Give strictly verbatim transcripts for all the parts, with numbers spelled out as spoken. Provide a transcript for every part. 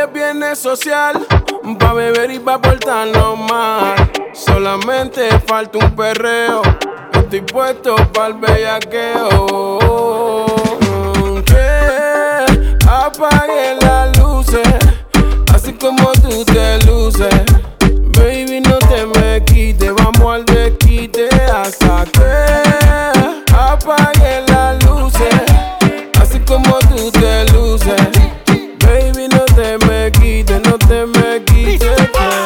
es viernes social, pa' beber y pa' portarnos mal. Solamente falta un perreo, estoy puesto pa'l bellaqueo. Que apague las luces, así como tú te luces. Baby, no te me quites, vamos al desquite hasta que apague las luces, así como tú te luces. Baby, no te me quites, no te me quites.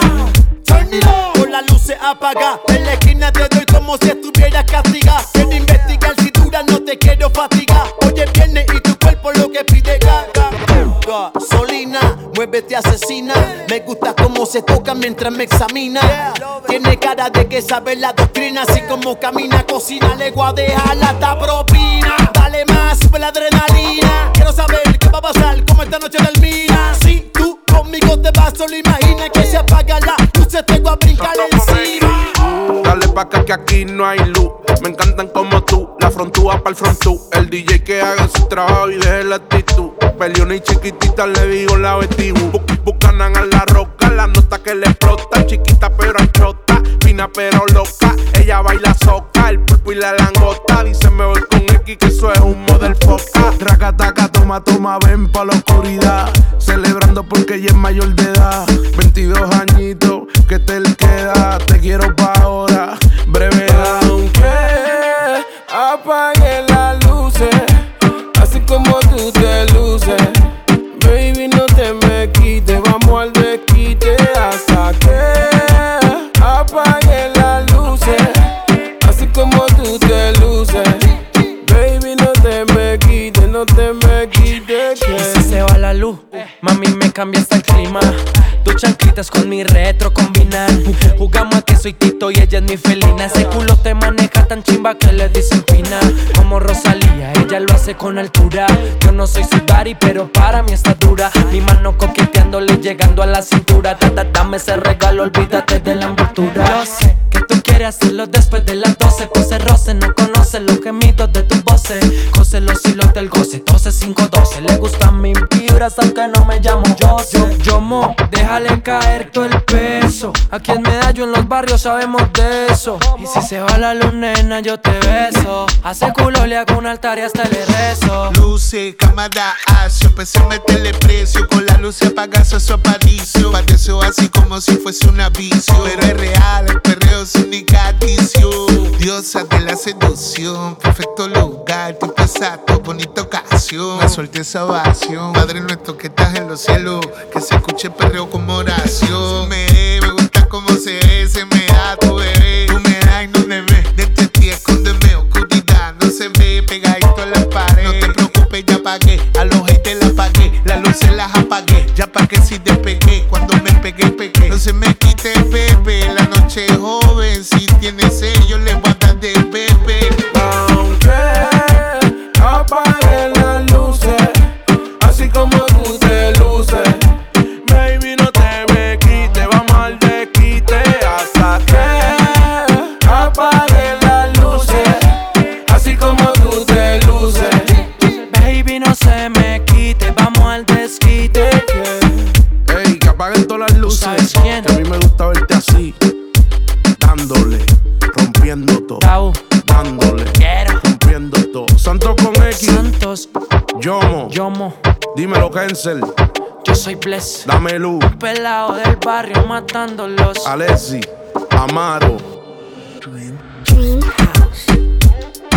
Con las luces apagadas, en la esquina te doy como si estuvieras castigada. Quiero investigar si dura, no te quiero fatigar. Oye, viene y tu cuerpo lo que pide gaga. Gasolina, muévete asesina. Me gusta cómo se toca mientras me examina. Tiene cara de que sabe la doctrina. Así como camina, cocina, le voy a dejar la propina. Dale más, sube la adrenalina. Quiero saber qué va a pasar, cómo esta noche termina. Si tú conmigo te vas, solo imagina que se apaga la luz, te voy a brincar encima. Dale pa' acá que aquí no hay luz. Me encantan como tú, la frontúa pa'l frontú. El D J que haga su trabajo y deje la actitud. Peleona y chiquitita le digo la vestibu. Bucanan a la roca, la nota que le explota. Chiquita pero anchota, fina pero loca. Ella baila soca, el pulpo y la langota. Dice me voy con X que eso es humo del foca. Traca, taca, toma, toma, ven pa' la oscuridad. Celebrando porque ella es mayor de edad. veintidós añitos, que te le queda. Te quiero pa' ahora, brevedad. Aunque apague las luces, así como tú te luces. Baby, no te me quites, vamos al desquite hasta que apague las luces, así como tú te luces. Baby, no te me quites, no te me quites. Y si se va la luz, mami, me cambia hasta el clima. Tus chanclitas con mi retro combinan. Jugamos a que soy Tito y ella es mi felina. Ese culo te maneja tan chimba que le dicen pina. Como Rosalía, ella lo hace con altura. Yo no soy su daddy, pero para mí está dura. Mi mano coqueteándole, llegando a la cintura. Tata, dame ese regalo, olvídate de la envoltura. Yo sé que tú quieres hacerlo después de las doce. Pose roce, no conoce los gemidos de tus voces. Cose los hilos del goce, doce, cinco, doce. Le gustan mis vibras, aunque no me llamo yo. Yo, yo, mo, déjale caer todo el peso. Aquí en Medallo, en los barrios, sabemos de eso. Y si se va la luz, nena, yo te beso. Hace culo, le hago un altar y hasta le rezo. Luce, cámara, acción, empecé a meterle precio. Con la luz se apaga su aparicio. Pareció así como si fuese un aviso. Pero es real, el perreo es única adicción. Diosa de la seducción, perfecto lugar, tipo exacto, bonita ocasión. La suerte esa ovación, Padre nuestro que estás en los cielos, que se escuche perreo como oración. Me, me gusta como se ve, se me da tu bebé. Tú me das y no me ves, desde ti escóndeme, oscuridad no se ve, pegadito a la pared. No te preocupes, ya pagué, a los haters la pagué, las luces las apagué, ya pagué si despegué, cuando me pegué, pegué. No se me quite el bebé, la noche es joven, si tienes sed, yo le voy a dar de bebé. Aunque apague las luces, así como tú te luces. Baby, no te me quites, vamos al desquite hasta que apague las luces, así como tú te luces. Baby, no se me quite, vamos al desquite. Ey, que apaguen todas las luces. ¿Sabes quién? Que a mí me gusta verte así, dándole, rompiendo todo. Tau, Dándole, quiero. rompiendo todo. Santos con X, Santos, Yomo, Yomo, dímelo, Kensel, yo soy Bless. dame luz, Pelado del barrio matándolos. Alexi, Amaro. Dream House.